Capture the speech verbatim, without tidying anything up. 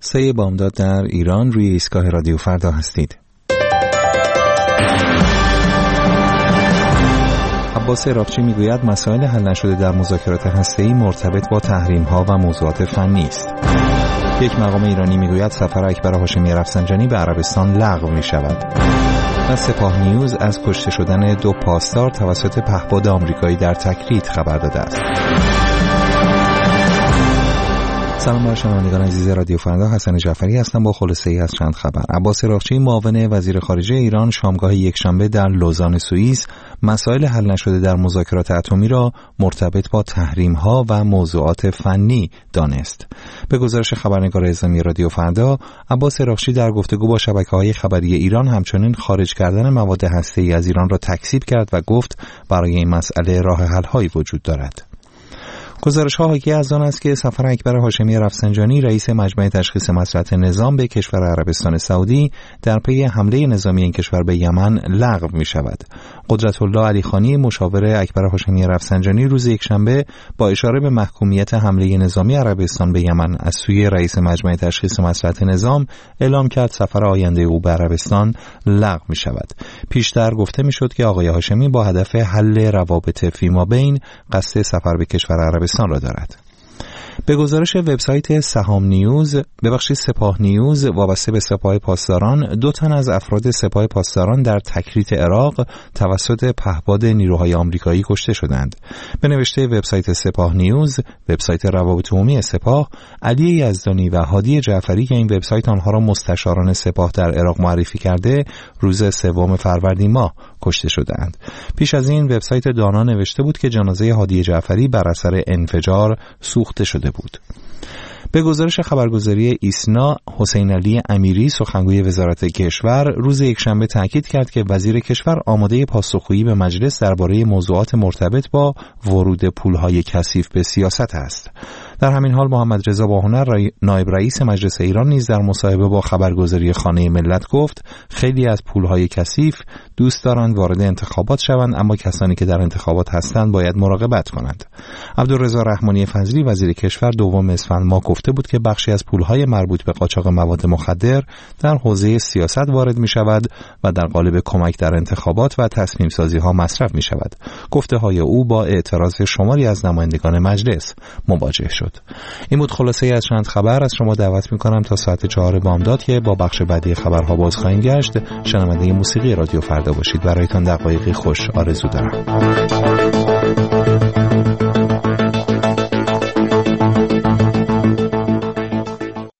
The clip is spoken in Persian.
سه بامداد در ایران، روی ایستگاه رادیو فردا هستید. عباس عراقچی میگوید مسائل حل نشده در مذاکرات هسته‌ای مرتبط با تحریم‌ها و موضوعات فنی است. یک مقام ایرانی میگوید سفر اکبر هاشمی رفسنجانی به عربستان لغو می‌شود. و سپاه نیوز از کشته شدن دو پاسدار توسط پهپاد آمریکایی در تکریت خبر داده است. سلام بر شنوندگان عزیز رادیو فردا، حسن جعفری هستم با خلاصه ای از چند خبر. عباس عراقچی معاون وزیر خارجه ایران شامگاه یکشنبه در لوزان سوئیس مسائل حل نشده در مذاکرات اتمی را مرتبط با تحریم‌ها و موضوعات فنی دانست. به گزارش خبرنگار اعزامی رادیو فردا، عباس عراقچی در گفتگو با شبکه‌های خبری ایران همچنین خارج کردن مواد هسته‌ای از ایران را تکذیب کرد و گفت برای این مسئله راه حل‌هایی وجود دارد. گزارش‌ها حاکی از آن است که سفر اکبر هاشمی رفسنجانی رئیس مجمع تشخیص مصلحت نظام به کشور عربستان سعودی در پی حمله نظامی این کشور به یمن لغو می‌شود. قدرت‌الله علیخانی مشاور اکبر هاشمی رفسنجانی روز یکشنبه با اشاره به محکومیت حمله نظامی عربستان به یمن از سوی رئیس مجمع تشخیص مصلحت نظام اعلام کرد سفر آینده او به عربستان لغو می‌شود. پیشتر گفته می‌شد که آقای هاشمی با هدف حل روابط فیمابین قصد سفر به کشور عربستان را دارد. به گزارش وبسایت سهام نیوز، ببخشید سپاه نیوز وابسته به سپاه پاسداران، دو تن از افراد سپاه پاسداران در تکریت عراق توسط پهپاد نیروهای آمریکایی کشته شدند. به نوشته وبسایت سپاه نیوز، وبسایت روابط عمومی سپاه، علی یزدانی و هادی جعفری که این وبسایت آنها را مستشاران سپاه در عراق معرفی کرده، روز سوم فروردین ماه کشته شدند. پیش از این وبسایت دانا نوشته بود که جنازه هادی جعفری بر اثر انفجار سوخته شده بود. به گزارش خبرگزاری ایسنا، حسین علی امیری سخنگوی وزارت کشور روز یکشنبه تاکید کرد که وزیر کشور آماده پاسخگویی به مجلس درباره موضوعات مرتبط با ورود پولهای کثیف به سیاست است. در همین حال محمد رضا باهنر نایب رئیس مجلس ایران نیز در مصاحبه با خبرگزاری خانه ملت گفت خیلی از پولهای کثیف دوست دارند وارد انتخابات شوند، اما کسانی که در انتخابات هستند باید مراقبت کنند. عبدالرضا رحمانی فضلی وزیر کشور دوم اسفند ماه گفته بود که بخشی از پولهای مربوط به قاچاق مواد مخدر در حوزه سیاست وارد می شود و در قالب کمک در انتخابات و تصمیم سازی ها مصرف می شود. گفته های او با اعتراض شماری از نمایندگان مجلس مواجه شد. این بود خلاصه ای از چند خبر. از شما دعوت می کنم تا ساعت چهار بامداد که با بخش بعدی خبرها باز خواهیم گشت شنونده موسیقی رادیو فردا باشید. برایتان دقایقی خوش آرزو دارم.